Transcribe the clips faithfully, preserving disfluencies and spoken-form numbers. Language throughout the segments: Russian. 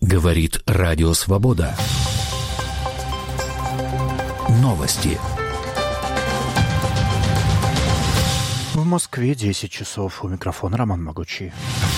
Говорит Радио Свобода. Новости. В Москве десять часов. У микрофона Роман Могучий.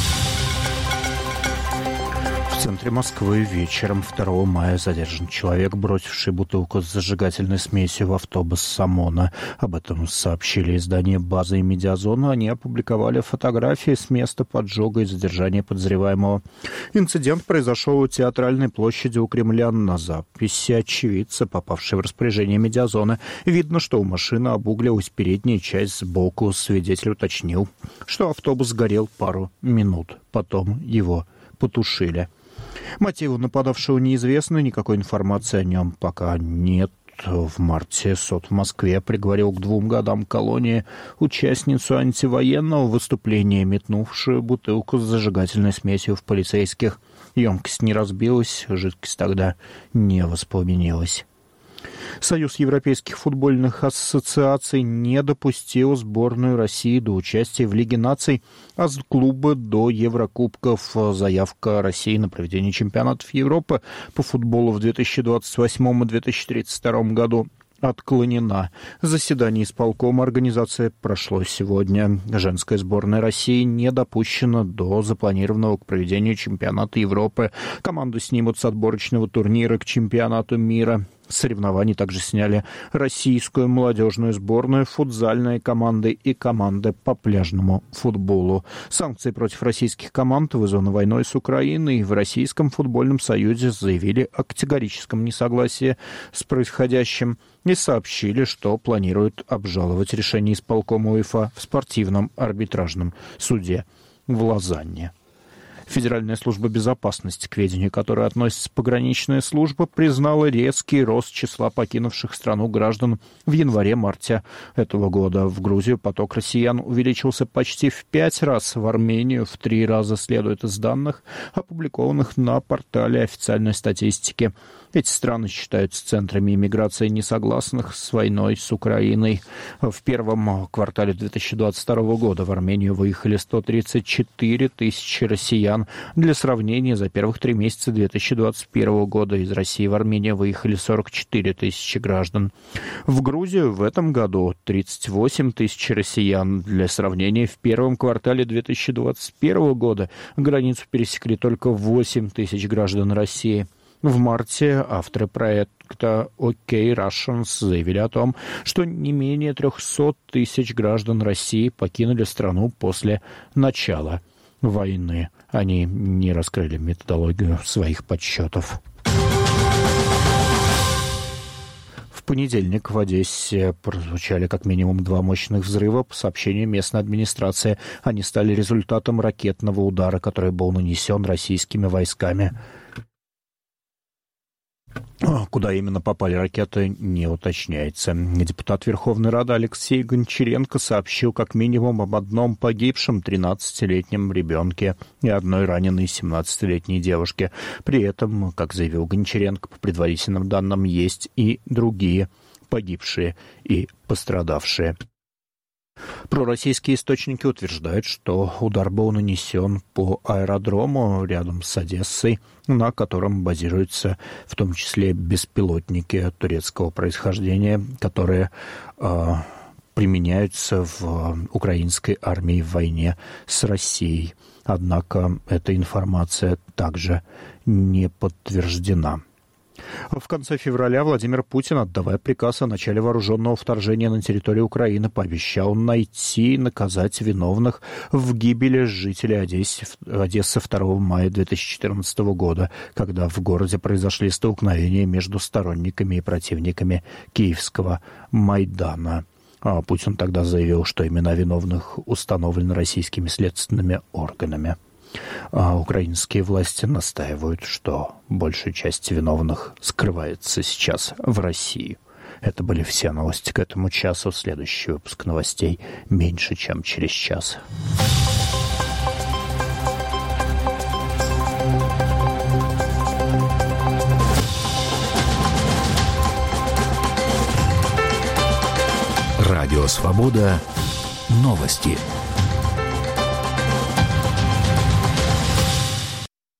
В центре Москвы вечером второго мая задержан человек, бросивший бутылку с зажигательной смесью в автобус с ОМОНа. Об этом сообщили издания «База» и «Медиазона». Они опубликовали фотографии с места поджога и задержания подозреваемого. Инцидент произошел у Театральной площади у Кремля. На записи очевидца, попавшей в распоряжение «Медиазона», видно, что у машины обуглилась передняя часть сбоку. Свидетель уточнил, что автобус горел пару минут. Потом его потушили. Мотивы нападавшего неизвестны, никакой информации о нем пока нет. В марте суд в Москве приговорил к двум годам колонии участницу антивоенного выступления, метнувшую бутылку с зажигательной смесью в полицейских. Емкость не разбилась, жидкость тогда не воспламенилась. Союз европейских футбольных ассоциаций не допустил сборную России до участия в Лиге наций, а с клуба до Еврокубков. Заявка России на проведение чемпионатов Европы по футболу в две тысячи двадцать восьмом и две тысячи тридцать втором году отклонена. Заседание исполкома организации прошло сегодня. Женская сборная России не допущена до запланированного к проведению чемпионата Европы. Команду снимут с отборочного турнира к чемпионату мира. С соревнований также сняли российскую молодежную сборную, футзальные команды и команды по пляжному футболу. Санкции против российских команд, вызваны войной с Украиной, в Российском футбольном союзе заявили о категорическом несогласии с происходящим и сообщили, что планируют обжаловать решение исполкома УЕФА в спортивном арбитражном суде в Лозанне. Федеральная служба безопасности, к ведению которой относится пограничная служба, признала резкий рост числа покинувших страну граждан в январе-марте этого года. В Грузию поток россиян увеличился почти в пять раз, в Армению в три раза, следует из данных, опубликованных на портале официальной статистики. Эти страны считаются центрами иммиграции несогласных с войной с Украиной. В первом квартале две тысячи двадцать второго года в Армению выехали сто тридцать четыре тысячи россиян. Для сравнения, за первых три месяца две тысячи двадцать первого года из России в Армению выехали сорок четыре тысячи граждан. В Грузию в этом году тридцать восемь тысяч россиян. Для сравнения, в первом квартале две тысячи двадцать первого года границу пересекли только восемь тысяч граждан России. В марте авторы проекта «OK Russians» заявили о том, что не менее трехсот тысяч граждан России покинули страну после начала войны. Они не раскрыли методологию своих подсчетов. В понедельник в Одессе прозвучали как минимум два мощных взрыва. По сообщению местной администрации, они стали результатом ракетного удара, который был нанесен российскими войсками. Куда именно попали ракеты, не уточняется. Депутат Верховной Рады Алексей Гончаренко сообщил как минимум об одном погибшем тринадцатилетнем ребенке и одной раненой семнадцатилетней девушке. При этом, как заявил Гончаренко, по предварительным данным, есть и другие погибшие и пострадавшие. Пророссийские источники утверждают, что удар был нанесен по аэродрому рядом с Одессой, на котором базируются в том числе беспилотники турецкого происхождения, которые э, применяются в украинской армии в войне с Россией. Однако эта информация также не подтверждена. В конце февраля Владимир Путин, отдавая приказ о начале вооруженного вторжения на территорию Украины, пообещал найти и наказать виновных в гибели жителей Одессы, Одессы второго мая две тысячи четырнадцатого года, когда в городе произошли столкновения между сторонниками и противниками Киевского Майдана. А Путин тогда заявил, что имена виновных установлены российскими следственными органами. А украинские власти настаивают, что большая часть виновных скрывается сейчас в России. Это были все новости к этому часу. Следующий выпуск новостей меньше, чем через час. Радио Свобода. Новости.